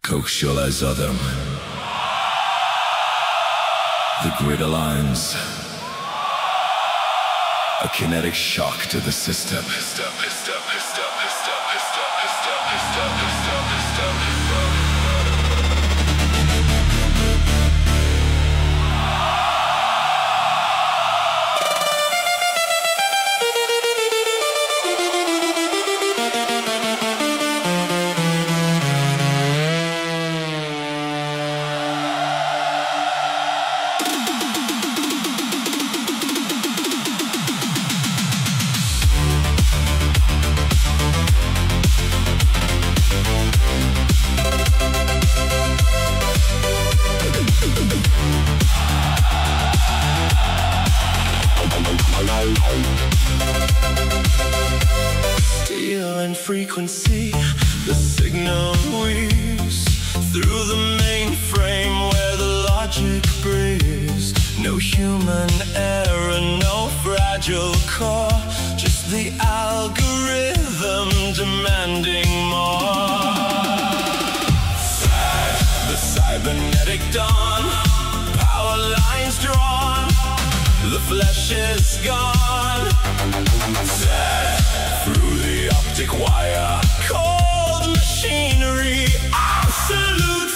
Kokshula Zadam. The grid aligns. A kinetic shock to the system. Frequency, the signal weaves through the mainframe where the logic breathes. No human error, no fragile core, just the algorithm demanding more. The cybernetic dawn, power lines drawn, the flesh is gone. Through the optic wire, cold machinery, absolute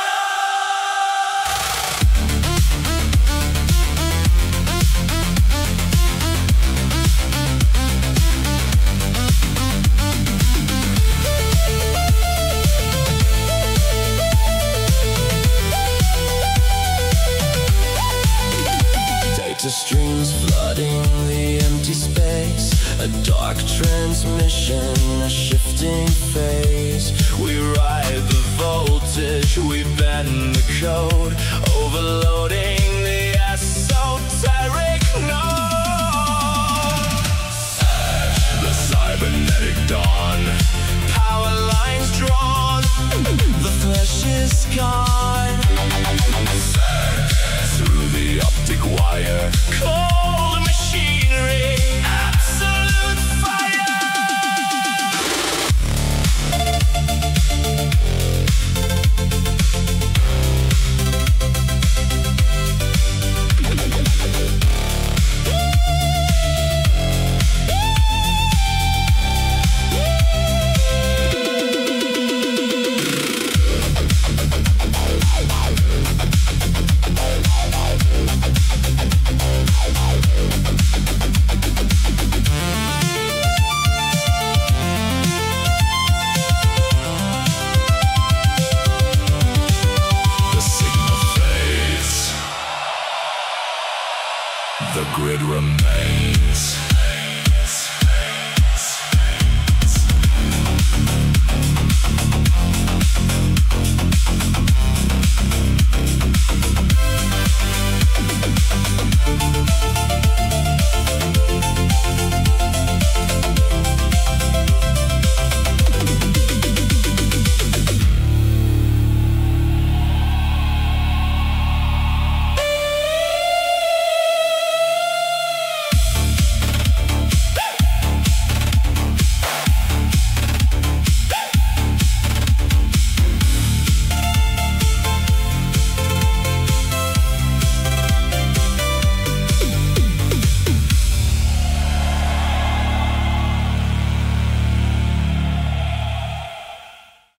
data streams flooding the empty space. A dark transmission, a shifting phase. We ride the voltage, we bend the code, overloading the esoteric node. The cybernetic dawn, power lines drawn, the flesh is gone. Through the optic wire, cold machinery, absolute fire. The grid remains.